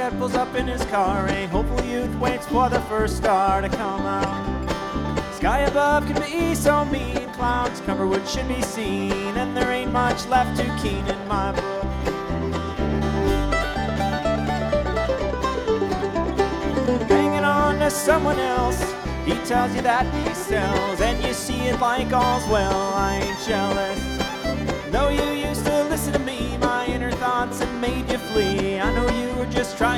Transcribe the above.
dad pulls up in his car. A hopeful youth waits for the first star to come out. Sky above can be so mean, clouds cover what should be seen, and there ain't much left too keen in my book. Hanging on to someone else, he tells you that he sells, and you see it like all's well. I ain't jealous. Though you used to listen to me, my inner thoughts had made you flee. I know you were just trying